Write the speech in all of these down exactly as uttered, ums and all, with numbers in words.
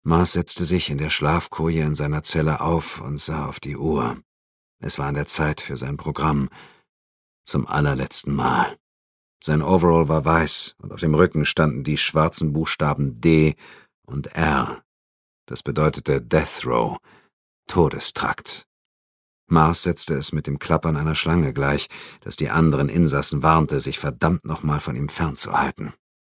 Mars setzte sich in der Schlafkoje in seiner Zelle auf und sah auf die Uhr. Es war an der Zeit für sein Programm. Zum allerletzten Mal. Sein Overall war weiß und auf dem Rücken standen die schwarzen Buchstaben D und R. Das bedeutete Death Row, Todestrakt. Mars setzte es mit dem Klappern einer Schlange gleich, das die anderen Insassen warnte, sich verdammt nochmal von ihm fernzuhalten.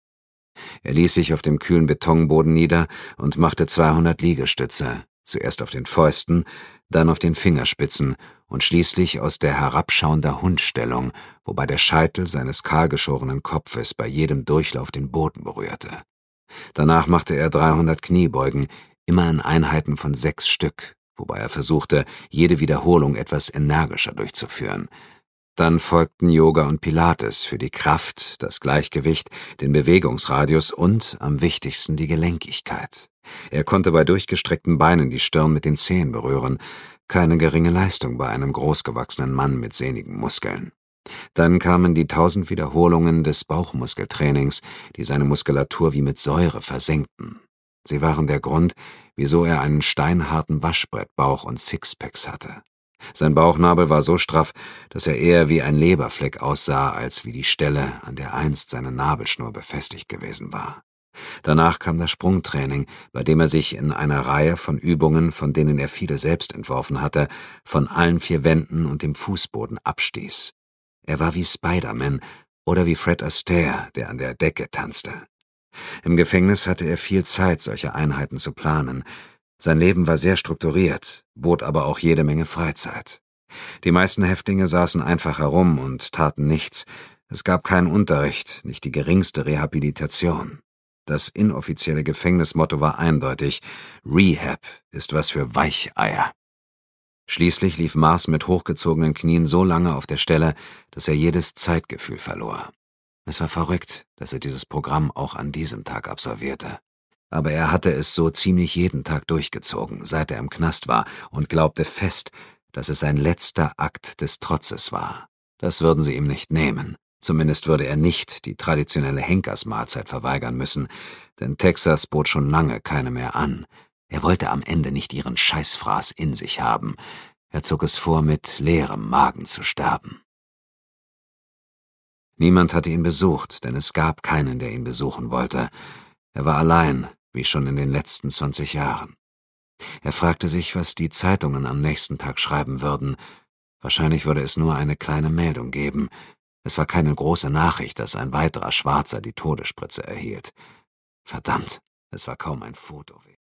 Er ließ sich auf dem kühlen Betonboden nieder und machte zweihundert Liegestütze, zuerst auf den Fäusten, dann auf den Fingerspitzen und schließlich aus der herabschauender Hundstellung, wobei der Scheitel seines kahlgeschorenen Kopfes bei jedem Durchlauf den Boden berührte. Danach machte er dreihundert Kniebeugen, immer in Einheiten von sechs Stück, wobei er versuchte, jede Wiederholung etwas energischer durchzuführen. Dann folgten Yoga und Pilates für die Kraft, das Gleichgewicht, den Bewegungsradius und, am wichtigsten, die Gelenkigkeit. Er konnte bei durchgestreckten Beinen die Stirn mit den Zehen berühren, keine geringe Leistung bei einem großgewachsenen Mann mit sehnigen Muskeln. Dann kamen die tausend Wiederholungen des Bauchmuskeltrainings, die seine Muskulatur wie mit Säure versenkten. Sie waren der Grund, wieso er einen steinharten Waschbrettbauch und Sixpacks hatte. Sein Bauchnabel war so straff, dass er eher wie ein Leberfleck aussah, als wie die Stelle, an der einst seine Nabelschnur befestigt gewesen war. Danach kam das Sprungtraining, bei dem er sich in einer Reihe von Übungen, von denen er viele selbst entworfen hatte, von allen vier Wänden und dem Fußboden abstieß. Er war wie Spider-Man oder wie Fred Astaire, der an der Decke tanzte. Im Gefängnis hatte er viel Zeit, solche Einheiten zu planen. Sein Leben war sehr strukturiert, bot aber auch jede Menge Freizeit. Die meisten Häftlinge saßen einfach herum und taten nichts. Es gab keinen Unterricht, nicht die geringste Rehabilitation. Das inoffizielle Gefängnismotto war eindeutig: Rehab ist was für Weicheier. Schließlich lief Mars mit hochgezogenen Knien so lange auf der Stelle, dass er jedes Zeitgefühl verlor. Es war verrückt, dass er dieses Programm auch an diesem Tag absolvierte. Aber er hatte es so ziemlich jeden Tag durchgezogen, seit er im Knast war, und glaubte fest, dass es sein letzter Akt des Trotzes war. Das würden sie ihm nicht nehmen. Zumindest würde er nicht die traditionelle Henkersmahlzeit verweigern müssen, denn Texas bot schon lange keine mehr an. Er wollte am Ende nicht ihren Scheißfraß in sich haben. Er zog es vor, mit leerem Magen zu sterben. Niemand hatte ihn besucht, denn es gab keinen, der ihn besuchen wollte. Er war allein, wie schon in den letzten zwanzig Jahren. Er fragte sich, was die Zeitungen am nächsten Tag schreiben würden. Wahrscheinlich würde es nur eine kleine Meldung geben. Es war keine große Nachricht, dass ein weiterer Schwarzer die Todesspritze erhielt. Verdammt, es war kaum ein Foto.